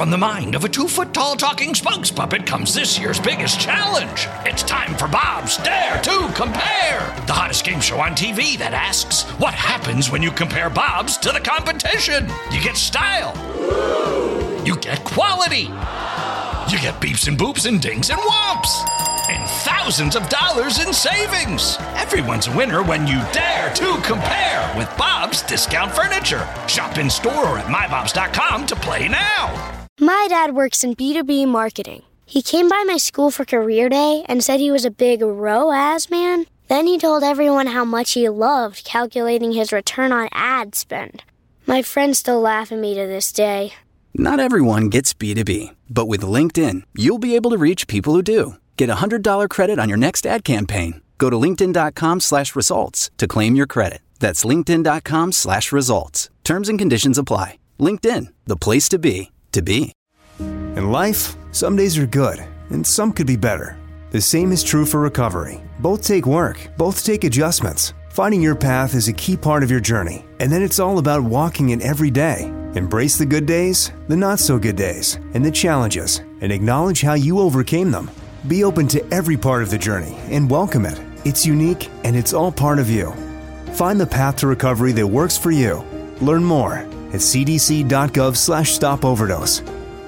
From the mind of a 2-foot-tall talking spokes puppet comes this year's biggest challenge. It's time for Bob's Dare to Compare, the hottest game show on TV that asks, what happens when you compare Bob's to the competition? You get style. You get quality. You get beeps and boops and dings and whomps. And thousands of dollars in savings. Everyone's a winner when you dare to compare with Bob's Discount Furniture. Shop in store or at mybobs.com to play now. My dad works in B2B marketing. He came by my school for career day and said he was a big ROAS man. Then he told everyone how much he loved calculating his return on ad spend. My friends still laugh at me to this day. Not everyone gets B2B, but with LinkedIn, you'll be able to reach people who do. Get a $100 credit on your next ad campaign. Go to linkedin.com/results to claim your credit. That's linkedin.com/results. Terms and conditions apply. LinkedIn, the place to be, to be. In life, some days are good, and some could be better. The same is true for recovery. Both take work, both take adjustments. Finding your path is a key part of your journey, and then it's all about walking it every day. Embrace the good days, the not-so-good days, and the challenges, and acknowledge how you overcame them. Be open to every part of the journey and welcome it. It's unique, and it's all part of you. Find the path to recovery that works for you. Learn more at cdc.gov/stopoverdose.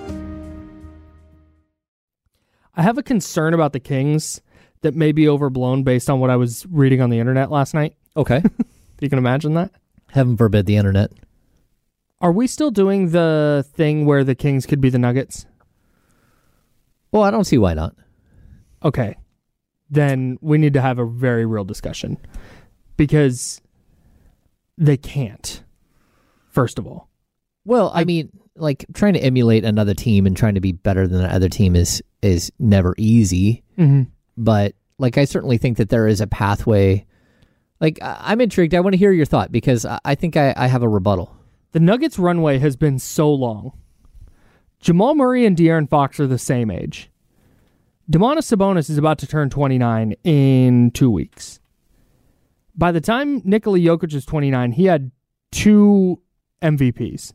I have a concern about the Kings that may be overblown based on what I was reading on the internet last night. Okay. You can imagine that? Heaven forbid the internet. Are we still doing the thing where the Kings could be the Nuggets? Well, I don't see why not. Okay. Then we need to have a very real discussion. Because they can't, first of all. Well, I mean, like, trying to emulate another team and trying to be better than the other team is never easy. Mm-hmm. But, like, I certainly think that there is a pathway. Like, I'm intrigued. I want to hear your thought because I think I have a rebuttal. The Nuggets' runway has been so long. Jamal Murray and De'Aaron Fox are the same age. Domantas Sabonis is about to turn 29 in 2 weeks. By the time Nikola Jokic is 29, he had 2 MVPs.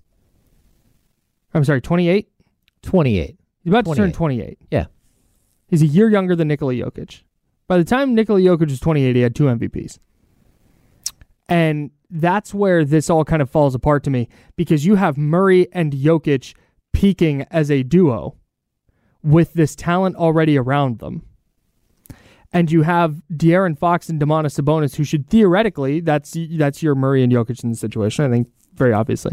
I'm sorry, 28? 28. He's about to turn 28. Yeah. He's a year younger than Nikola Jokic. By the time Nikola Jokic was 28, he had 2 MVPs. And that's where this all kind of falls apart to me, because you have Murray and Jokic peaking as a duo with this talent already around them. And you have De'Aaron Fox and Domantas Sabonis, who should theoretically, that's your Murray and Jokic in the situation, I think, very obviously.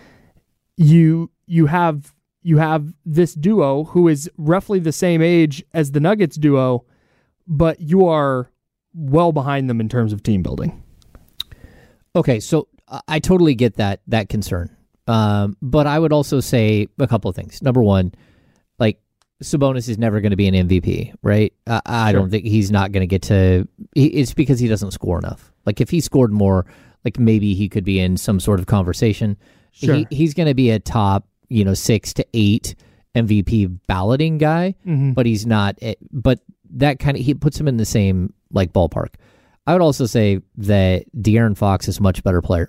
You have this duo who is roughly the same age as the Nuggets duo, but you are well behind them in terms of team building. Okay, so I totally get that concern. But I would also say a couple of things. Number one, like, Sabonis is never going to be an MVP, right? I don't think he's not going to get to... It's because he doesn't score enough. Like, if he scored more, like, maybe he could be in some sort of conversation. Sure. He's going to be a top, 6 to 8 MVP balloting guy, but he's not... But that kind of... He puts him in the same, like, ballpark. I would also say that De'Aaron Fox is much better player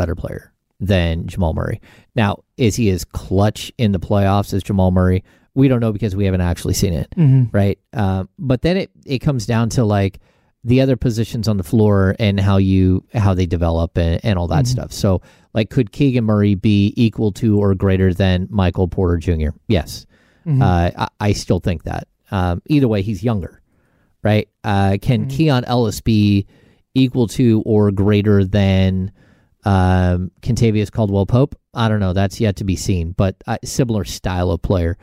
than Jamal Murray. Now, is he as clutch in the playoffs as Jamal Murray? We don't know because we haven't actually seen it, right? But then it comes down to, like, the other positions on the floor and how they develop and all that stuff. So, like, could Keegan Murray be equal to or greater than Michael Porter Jr.? Yes. I still think that. Either way, he's younger, right? Can Keon Ellis be equal to or greater than Kentavious Caldwell-Pope? I don't know. That's yet to be seen, but similar style of player.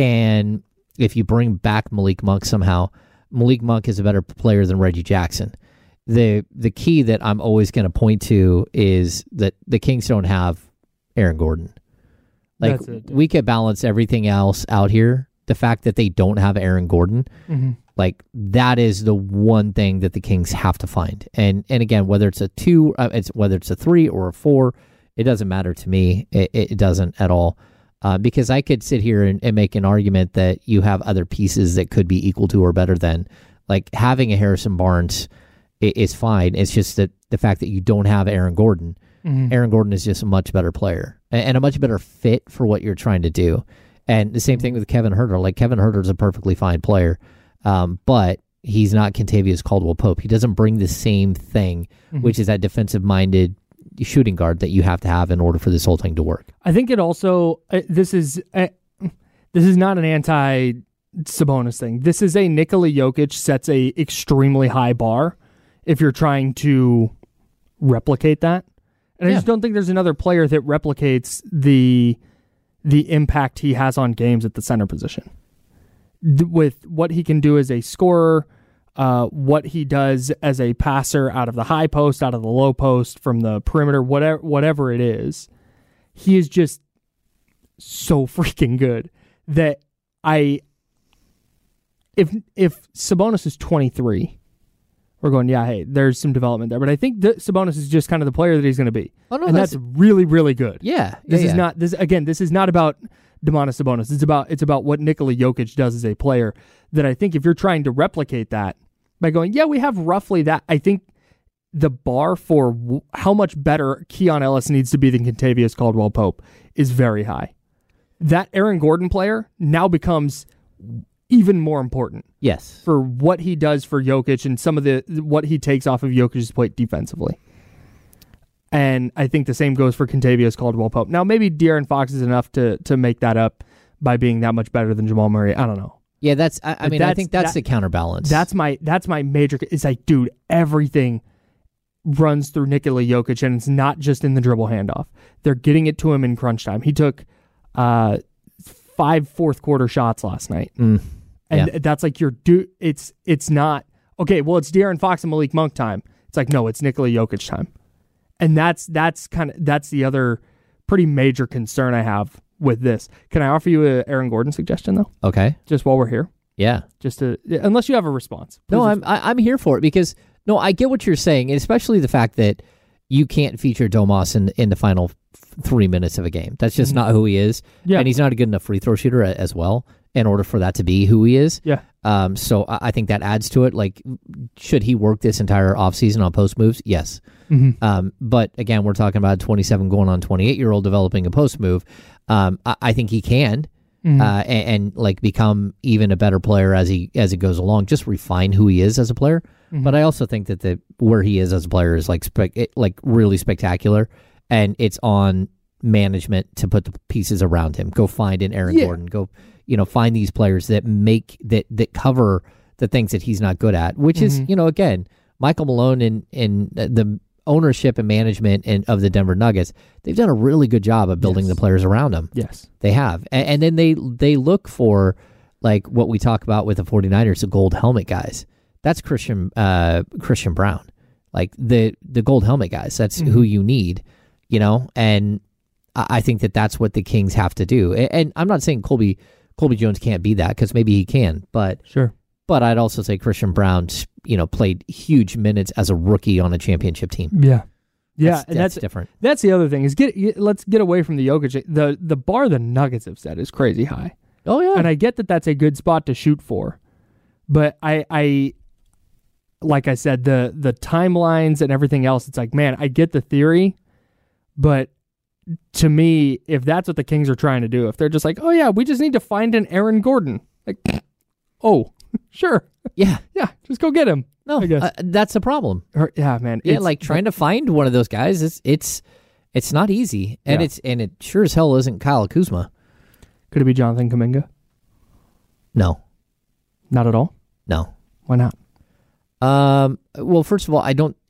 If you bring back Malik Monk somehow, Malik Monk is a better player than Reggie Jackson. The key that I'm always going to point to is that the Kings don't have Aaron Gordon. Like, we could balance everything else out here. The fact that they don't have Aaron Gordon, like, that is the one thing that the Kings have to find. And again, whether it's a 2, whether it's a 3 or a 4, it doesn't matter to me. It doesn't at all. Because I could sit here and make an argument that you have other pieces that could be equal to or better than. Like, having a Harrison Barnes is fine. It's just that the fact that you don't have Aaron Gordon. Aaron Gordon is just a much better player and a much better fit for what you're trying to do. And the same thing with Kevin Huerter. Like, Kevin Huerter's a perfectly fine player, but he's not Kentavious Caldwell-Pope. He doesn't bring the same thing, which is that defensive-minded shooting guard that you have to have in order for this whole thing to work. I think it also this is not an anti-Sabonis thing. This is a Nikola Jokic sets a extremely high bar if you're trying to replicate that. And I just don't think there's another player that replicates the impact he has on games at the center position. With what he can do as a scorer, what he does as a passer out of the high post, out of the low post, from the perimeter, whatever it is, he is just so freaking good that if Sabonis is 23, we're going, yeah, hey, there's some development there. But I think Sabonis is just kind of the player that he's going to be. Oh, no, and that's really, really good. Yeah. This is not about Domantas Sabonis. It's about what Nikola Jokic does as a player, that I think if you're trying to replicate that by going, yeah, we have roughly that, I think the bar for how much better Keon Ellis needs to be than Kentavious Caldwell-Pope is very high. That Aaron Gordon player now becomes even more important. Yes. For what he does for Jokic and some of what he takes off of Jokic's plate defensively. And I think the same goes for Kentavious Caldwell-Pope. Now, maybe De'Aaron Fox is enough to make that up by being that much better than Jamal Murray. I don't know. Yeah, I think that's the counterbalance. That's my major. It's like, dude, everything runs through Nikola Jokic, and it's not just in the dribble handoff. They're getting it to him in crunch time. He took 5 fourth quarter shots last night. And that's like it's not, okay, well, it's De'Aaron Fox and Malik Monk time. It's like, no, it's Nikola Jokic time. And that's the other pretty major concern I have with this. Can I offer you a Aaron Gordon suggestion, though? Okay. Just while we're here? Yeah. Unless you have a response. No, I'm here for it because, no, I get what you're saying, and especially the fact that you can't feature Domas in the final 3 minutes of a game. That's just not who he is. Yeah. And he's not a good enough free throw shooter as well in order for that to be who he is. Yeah. So I think that adds to it. Like, should he work this entire offseason on post moves? Yes. But again, we're talking about a 27 going on 28-year-old developing a post move. I think he can and like become even a better player as he goes along. Just refine who he is as a player. But I also think that where he is as a player is like really spectacular, and it's on management to put the pieces around him. Go find an Aaron Gordon. Go, find these players that that cover the things that he's not good at. Which is, again, Michael Malone and the ownership and management of the Denver Nuggets, they've done a really good job of building the players around them. Yes, they have, and then they look for, like what we talk about with the 49ers, the gold helmet guys. That's Christian Brown, like the gold helmet guys. That's who you need, and I think that's what the Kings have to do. And I'm not saying Colby Jones can't be that, because maybe he can, but sure. But I'd also say Christian Brown, played huge minutes as a rookie on a championship team. Yeah. That's different. That's the other thing is let's get away from the Jokic. The bar the Nuggets have set is crazy high. Oh yeah, and I get that that's a good spot to shoot for, but I like I said, the timelines and everything else, it's like, man, I get the theory, but to me, if that's what the Kings are trying to do, if they're just like, oh yeah, we just need to find an Aaron Gordon, like, oh, sure. Yeah, just go get him. No, I guess. That's the problem. Yeah, man. Yeah, like trying to find one of those guys, it's not easy, and it sure as hell isn't Kyle Kuzma. Could it be Jonathan Kuminga? No, not at all. No, why not? Well, first of all,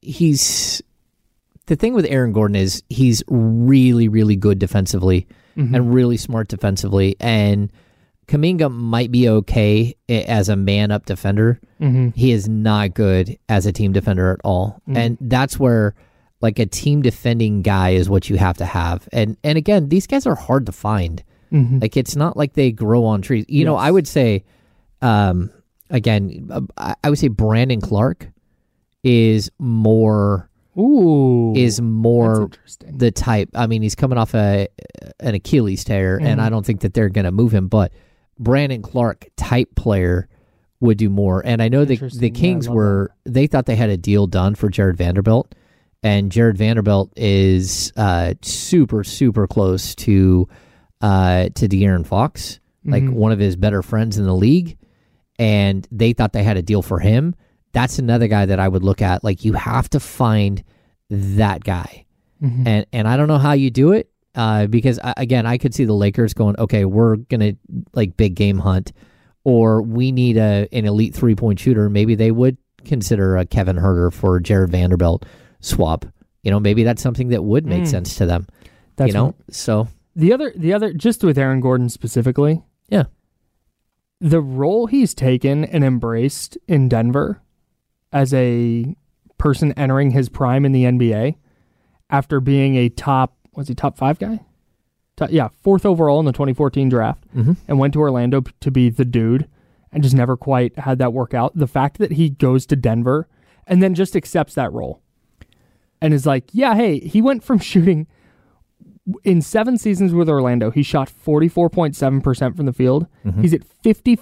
the thing with Aaron Gordon is he's really, really good defensively and really smart defensively, and Kuminga might be okay as a man-up defender. He is not good as a team defender at all, and that's where, like, a team defending guy is what you have to have. And again, these guys are hard to find. Like, it's not like they grow on trees. I would say, again, I would say Brandon Clark is more the type. I mean, he's coming off an Achilles tear, and I don't think that they're going to move him, but Brandon Clark type player would do more. And I know the Kings they thought they had a deal done for Jared Vanderbilt, and Jared Vanderbilt is super, super close to De'Aaron Fox. like one of his better friends in the league, and they thought they had a deal for him. That's another guy that I would look at. Like, you have to find that guy. And I don't know how you do it, because, again, I could see the Lakers going, okay, we're going to, like, big game hunt, or we need an elite three-point shooter. Maybe they would consider a Kevin Huerter for Jared Vanderbilt swap. Maybe that's something that would make sense to them. That's right. So the other, just with Aaron Gordon specifically, yeah, the role he's taken and embraced in Denver as a person entering his prime in the NBA after being a top 5 guy? Fourth overall in the 2014 draft, and went to Orlando to be the dude and just never quite had that work out. The fact that he goes to Denver and then just accepts that role and is like, yeah, hey, he went from shooting in 7 seasons with Orlando, he shot 44.7% from the field. He's at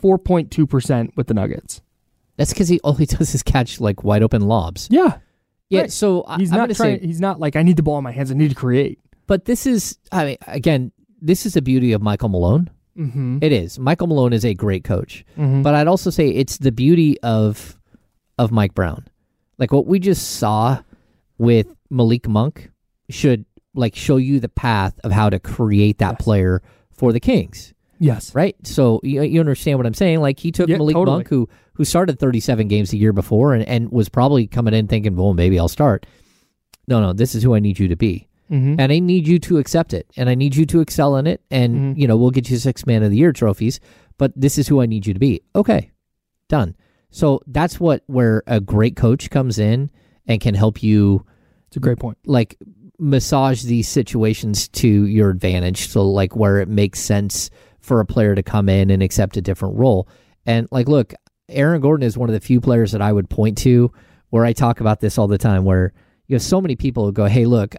54.2% with the Nuggets. That's because all he does is catch like wide open lobs. Yeah. Yeah. Right. So he's not like, I need the ball in my hands. I need to create. But this is, again, this is the beauty of Michael Malone. It is. Michael Malone is a great coach. But I'd also say it's the beauty of Mike Brown. Like, what we just saw with Malik Monk should like show you the path of how to create that player for the Kings. Yes. Right? So you understand what I'm saying? Like, he took Malik Monk, who started 37 games the year before and was probably coming in thinking, well, maybe I'll start. No, this is who I need you to be. And I need you to accept it. And I need you to excel in it. And, we'll get you 6 Man of the Year trophies. But this is who I need you to be. Okay. Done. So that's where a great coach comes in and can help you. It's a great point. Like, massage these situations to your advantage. So, like, where it makes sense for a player to come in and accept a different role. And, like, look, Aaron Gordon is one of the few players that I would point to where I talk about this all the time, where you have so many people who go, hey, look,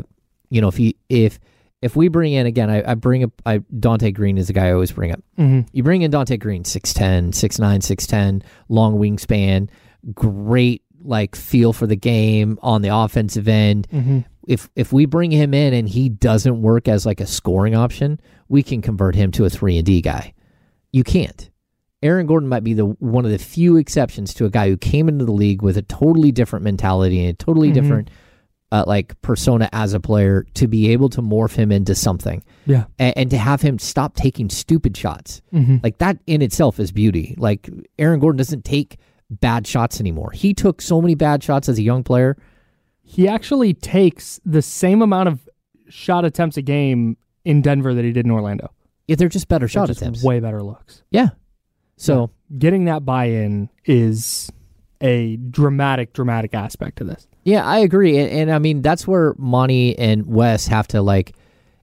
if we bring in, again, I bring up, Dante Green is the guy I always bring up. You bring in Dante Green, 6'10", 6'9", 6'10", long wingspan, great, like, feel for the game on the offensive end. If we bring him in and he doesn't work as like a scoring option, we can convert him to a 3-and-D guy. You can't. Aaron Gordon might be one of the few exceptions to a guy who came into the league with a totally different mentality and a totally different like persona as a player, to be able to morph him into something. Yeah. And to have him stop taking stupid shots. Like, that in itself is beauty. Like, Aaron Gordon doesn't take bad shots anymore. He took so many bad shots as a young player. He actually takes the same amount of shot attempts a game in Denver that he did in Orlando. Yeah, they're just better shot attempts. Way better looks. Yeah. So getting that buy-in is a dramatic aspect to this. Yeah, I agree. And I mean, that's where Monty and Wes have to, like,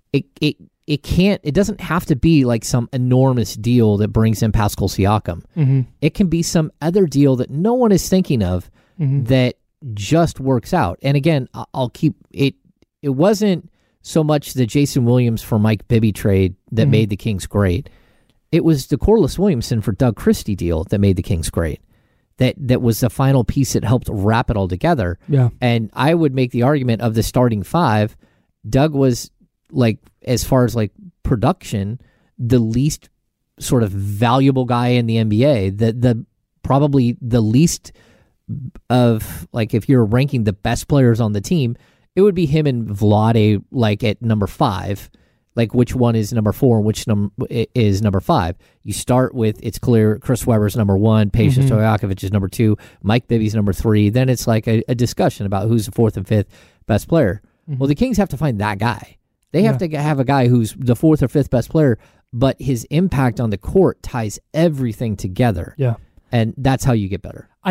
it doesn't have to be like some enormous deal that brings in Pascal Siakam. It can be some other deal that no one is thinking of that just works out. And again, I'll keep it. It wasn't so much the Jason Williams for Mike Bibby trade that made the Kings great. It was the Corliss Williamson for Doug Christie deal that made the Kings great. That was the final piece that helped wrap it all together. Yeah. And I would make the argument of the starting 5, Doug was, like, as far as like production, the least sort of valuable guy in the NBA. The probably the least of, like, if you're ranking the best players on the team, it would be him and Vlade, like, at number 5. Like, which one is number 4 and which is number 5? You start with, it's clear, Chris Webber's number 1, Peja Stojakovic is number 2, Mike Bibby's number 3. Then it's like a discussion about who's the 4th and 5th best player. Well, the Kings have to find that guy. They have to have a guy who's the 4th or 5th best player, but his impact on the court ties everything together. Yeah. And that's how you get better. I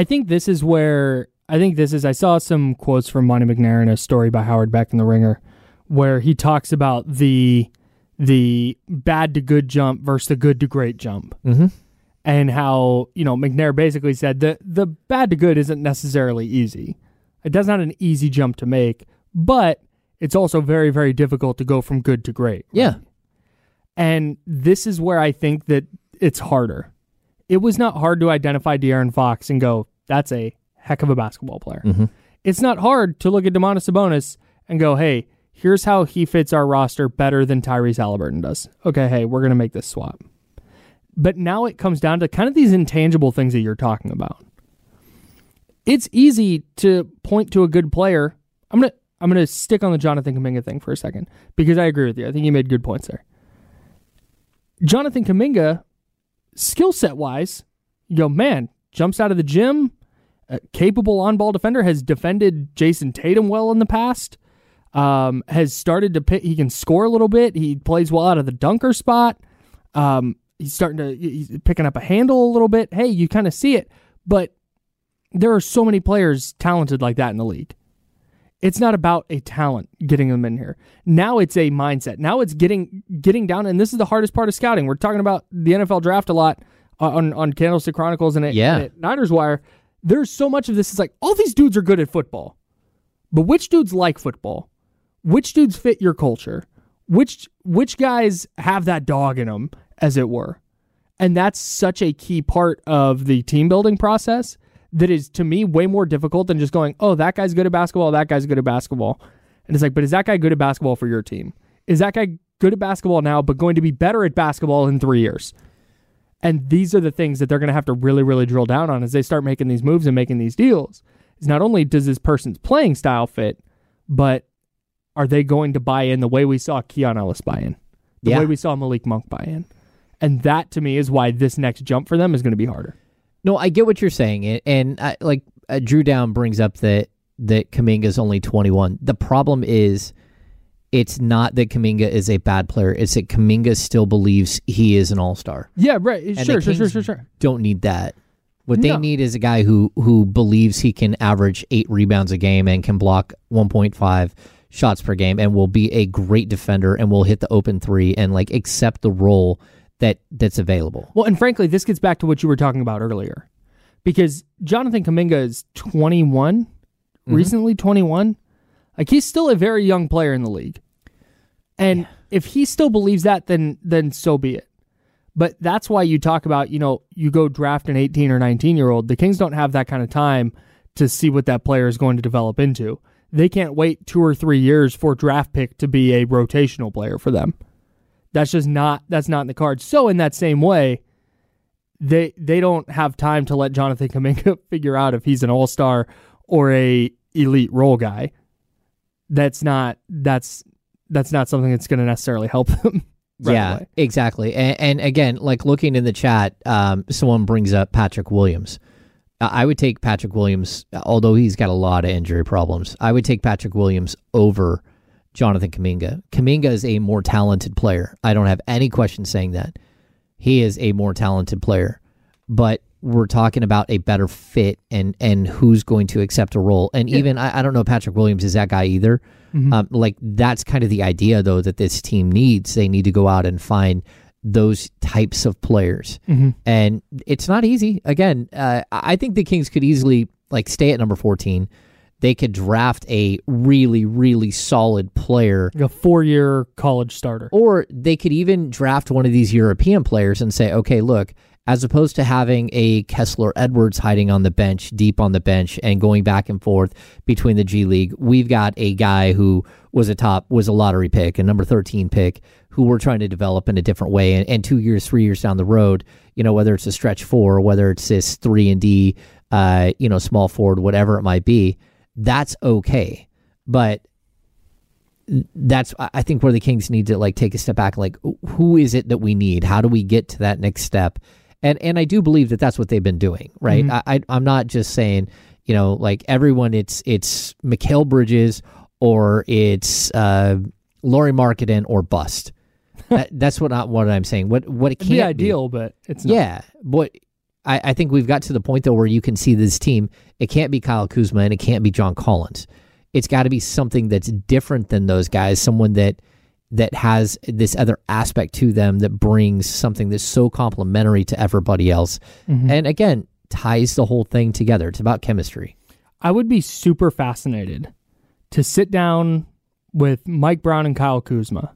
saw some quotes from Monty McNair in a story by Howard Beck in The Ringer, where he talks about the bad to good jump versus the good to great jump. And how, McNair basically said that the bad to good isn't necessarily easy. That's not an easy jump to make, but it's also very, very difficult to go from good to great. Right? Yeah. And this is where I think that it's harder. It was not hard to identify De'Aaron Fox and go, that's a heck of a basketball player. It's not hard to look at Domantas Sabonis and go, hey, here's how he fits our roster better than Tyrese Halliburton does. Okay, hey, we're going to make this swap. But now it comes down to kind of these intangible things that you're talking about. It's easy to point to a good player. I'm gonna stick on the Jonathan Kuminga thing for a second because I agree with you. I think you made good points there. Jonathan Kuminga, skill set wise, you go, man, jumps out of the gym, capable on-ball defender, has defended Jason Tatum well in the past, has started to pick, he can score a little bit, he plays well out of the dunker spot, he's picking up a handle a little bit. Hey, you kind of see it, but there are so many players talented like that in the league. It's not about a talent getting them in here. Now it's a mindset. Now it's getting down, and this is the hardest part of scouting. We're talking about the NFL draft a lot on Candlestick Chronicles and at Niners Wire. There's so much of this. It's like, all these dudes are good at football, but which dudes like football? Which dudes fit your culture? Which guys have that dog in them, as it were? And that's such a key part of the team building process that is, to me, way more difficult than just going, oh, that guy's good at basketball, that guy's good at basketball. And it's like, but is that guy good at basketball for your team? Is that guy good at basketball now, but going to be better at basketball in 3 years? And these are the things that they're going to have to really, really drill down on as they start making these moves and making these deals. Is not only does this person's playing style fit, but are they going to buy in the way we saw Keon Ellis buy in? The way we saw Malik Monk buy in? And that, to me, is why this next jump for them is going to be harder. No, I get what you're saying, and Drew Down brings up that Kuminga's only 21. The problem is, it's not that Kuminga is a bad player; it's that Kuminga still believes he is an all-star. Yeah, right. And Sure. Don't need that. What they need is a guy who believes he can average 8 rebounds a game and can block 1.5 shots per game and will be a great defender and will hit the open three and accept the role that's available. Well, and frankly, this gets back to what you were talking about earlier. Because Jonathan Kuminga is 21, recently 21. He's still a very young player in the league. And if he still believes that, then so be it. But that's why you talk about, you go draft an 18 or 19-year-old. The Kings don't have that kind of time to see what that player is going to develop into. They can't wait 2 or 3 years for a draft pick to be a rotational player for them. That's not in the cards. So in that same way, they don't have time to let Jonathan Kuminga figure out if he's an all-star or a elite role guy. That's not something that's going to necessarily help them. Away. Exactly. And again, looking in the chat, someone brings up Patrick Williams. I would take Patrick Williams, although he's got a lot of injury problems. I would take Patrick Williams over Jonathan Kuminga. Kuminga is a more talented player. I don't have any question saying that. He is a more talented player. But we're talking about a better fit and who's going to accept a role. And even, I don't know Patrick Williams is that guy either. That's kind of the idea, though, that this team needs. They need to go out and find those types of players. And it's not easy. Again, I think the Kings could easily stay at number 14. They could draft a really, really solid player. A 4-year college starter. Or they could even draft one of these European players and say, okay, look, as opposed to having a Kessler Edwards hiding on the bench, deep on the bench, and going back and forth between the G League, we've got a guy who was a lottery pick, a number 13 pick, who we're trying to develop in a different way. And 2 years, 3 years down the road, whether it's a stretch 4 or whether it's this 3-and-D, small forward, whatever it might be, that's okay. But that's, I think, where the Kings need to take a step back. Who is it that we need? How do we get to that next step? And I do believe that that's what they've been doing, right? I'm not just saying, everyone, it's Mikal Bridges or it's Lauri Markkanen or bust. That's what I'm saying. What it can't be ideal, but it's not. Yeah, but I think we've got to the point though where you can see this team. It can't be Kyle Kuzma and it can't be John Collins. It's got to be something that's different than those guys. Someone that has this other aspect to them that brings something that's so complementary to everybody else. And again, ties the whole thing together. It's about chemistry. I would be super fascinated to sit down with Mike Brown and Kyle Kuzma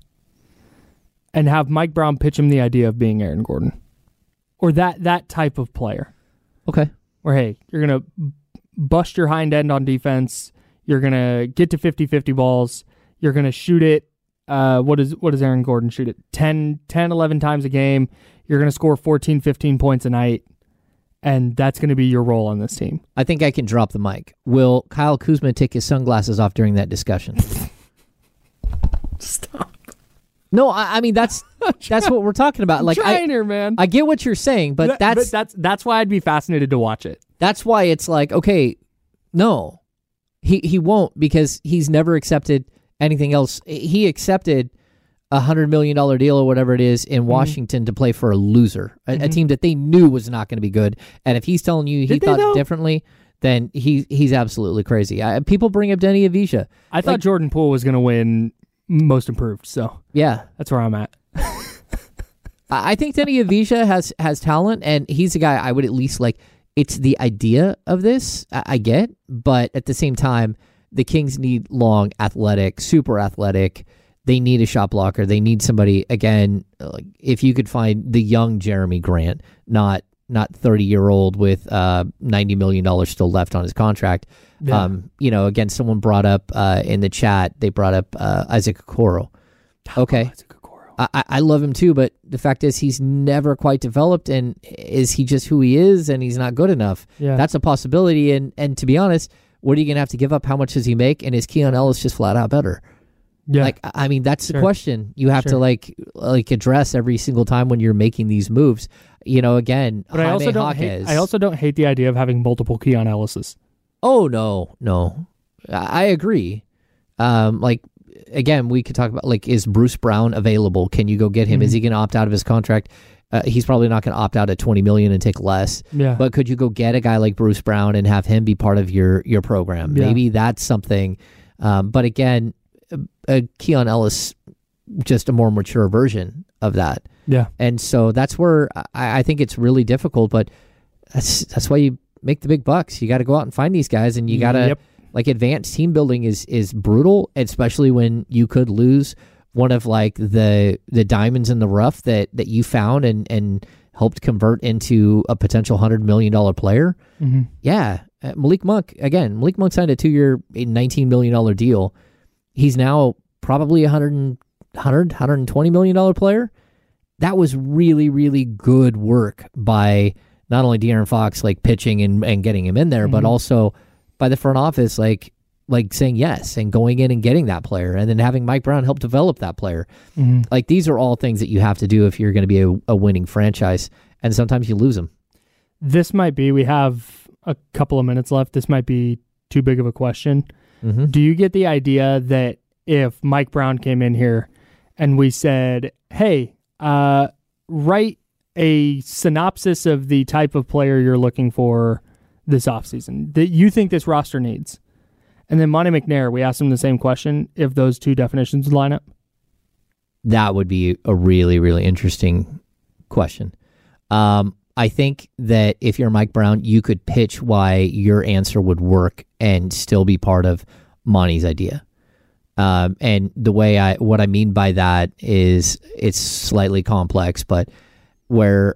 and have Mike Brown pitch him the idea of being Aaron Gordon or that type of player. Okay. Where, hey, you're going to bust your hind end on defense. You're going to get to 50-50 balls. You're going to shoot it. What does Aaron Gordon shoot it? 10, 11 times a game. You're going to score 14, 15 points a night, and that's going to be your role on this team. I think I can drop the mic. Will Kyle Kuzma take his sunglasses off during that discussion? Stop. No, I mean that's what we're talking about. Like, trying here, man. I get what you're saying, but that's why I'd be fascinated to watch it. That's why it's like, okay, no, he won't, because he's never accepted anything else. He accepted $100 million deal or whatever it is in Washington to play for a loser, a team that they knew was not going to be good. And if he's telling you he thought differently, then he's absolutely crazy. People bring up Denny Avdija. I thought Jordan Poole was going to win Most Improved, so yeah, that's where I'm at. I think Denny Avdija has talent, and he's a guy I would at least like. It's the idea of this I get, but at the same time, the Kings need long, athletic, super athletic. They need a shot blocker. They need somebody, again, if you could find the young Jeremy Grant, not 30-year-old with $90 million still left on his contract. Yeah. Again, someone brought up in the chat, they brought up Isaac Okoro. Okay. Isaac Okoro. I love him too, but the fact is he's never quite developed, and is he just who he is and he's not good enough? Yeah. That's a possibility, and to be honest, what are you going to have to give up? How much does he make? And is Keon Ellis just flat out better? Yeah. Like, I mean, that's the question you have to like address every single time when you're making these moves. Again, but I also don't hate the idea of having multiple Keon Ellises. Oh no, I agree. Again, we could talk about, like, is Bruce Brown available? Can you go get him? Is he going to opt out of his contract? He's probably not going to opt out at $20 million and take less. Yeah. But could you go get a guy like Bruce Brown and have him be part of your program? Yeah. Maybe that's something. But again, Keon Ellis, just a more mature version of that. Yeah. And so that's where I think it's really difficult. But that's why you make the big bucks. You got to go out and find these guys, and you got to. Yep. Like, advanced team building is brutal, especially when you could lose one of, like, the diamonds in the rough that you found and helped convert into a potential $100 million player. Mm-hmm. Yeah. Malik Monk signed a 2-year, $19 million deal. He's now probably $120 million player. That was really, really good work by not only De'Aaron Fox, like, pitching and getting him in there, but also by the front office, like saying yes and going in and getting that player, and then having Mike Brown help develop that player. Mm-hmm. Like, these are all things that you have to do if you're going to be a winning franchise, and sometimes you lose them. We have a couple of minutes left. This might be too big of a question. Mm-hmm. Do you get the idea that if Mike Brown came in here and we said, hey, write a synopsis of the type of player you're looking for this offseason that you think this roster needs, and then Monte McNair, we asked him the same question, if those two definitions would line up? That would be a really, really interesting question. I think that if you're Mike Brown, you could pitch why your answer would work and still be part of Monty's idea. And what I mean by that is, it's slightly complex, but where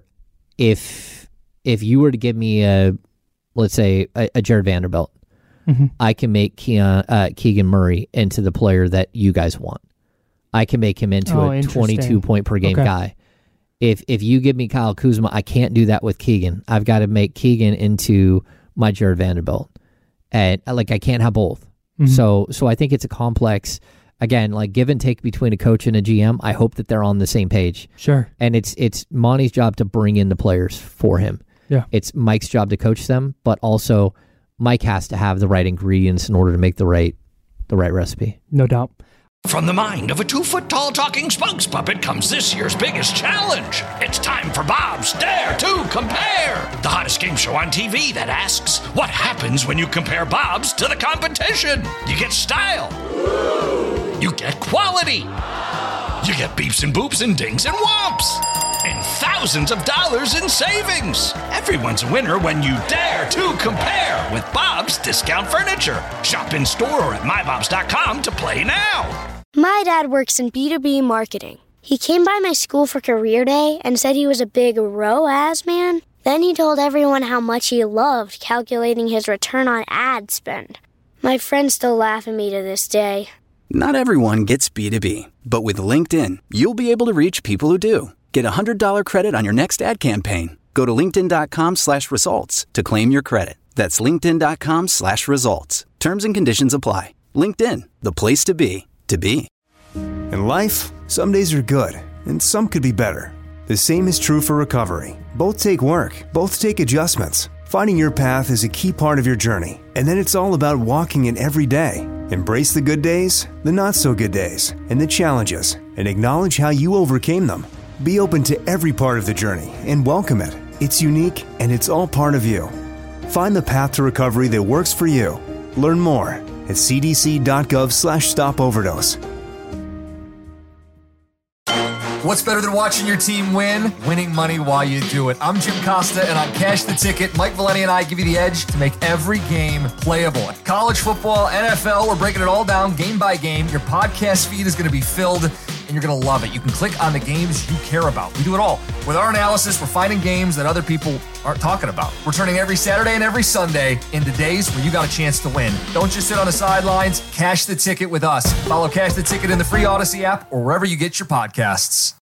if you were to give me let's say a Jared Vanderbilt, I can make Keegan Murray into the player that you guys want. I can make him into a 22 point per game guy. If you give me Kyle Kuzma, I can't do that with Keegan. I've got to make Keegan into my Jared Vanderbilt, and I can't have both. Mm-hmm. So I think it's a complex, again, like, give and take between a coach and a GM. I hope that they're on the same page. Sure. And it's Monty's job to bring in the players for him. Yeah. It's Mike's job to coach them, but also Mike has to have the right ingredients in order to make the right recipe. No doubt. From the mind of a 2-foot-tall talking spokes puppet comes this year's biggest challenge. It's time for Bob's Dare to Compare, the hottest game show on TV that asks, what happens when you compare Bob's to the competition? You get style. You get quality. You get beeps and boops and dings and whomps. And thousands of dollars in savings. Everyone's a winner when you dare to compare with Bob's Discount Furniture. Shop in store or at mybobs.com to play now. My dad works in B2B marketing. He came by my school for career day and said he was a big ROAS man. Then he told everyone how much he loved calculating his return on ad spend. My friends still laugh at me to this day. Not everyone gets B2B, but with LinkedIn, you'll be able to reach people who do. Get a $100 credit on your next ad campaign. Go to linkedin.com/results to claim your credit. That's linkedin.com/results. Terms and conditions apply. LinkedIn, the place to be, to be. In life, some days are good, and some could be better. The same is true for recovery. Both take work, both take adjustments. Finding your path is a key part of your journey, and then it's all about walking it every day. Embrace the good days, the not-so-good days, and the challenges, and acknowledge how you overcame them. Be open to every part of the journey and welcome it. It's unique, and it's all part of you. Find the path to recovery that works for you. Learn more at cdc.gov/stopoverdose. What's better than watching your team win? Winning money while you do it. I'm Jim Costa, and on Cash the Ticket, Mike Valeni and I give you the edge to make every game playable. College football, NFL, we're breaking it all down game by game. Your podcast feed is going to be filled, and you're going to love it. You can click on the games you care about. We do it all. With our analysis, we're finding games that other people aren't talking about. We're turning every Saturday and every Sunday into days where you got a chance to win. Don't just sit on the sidelines. Cash the Ticket with us. Follow Cash the Ticket in the free Odyssey app or wherever you get your podcasts.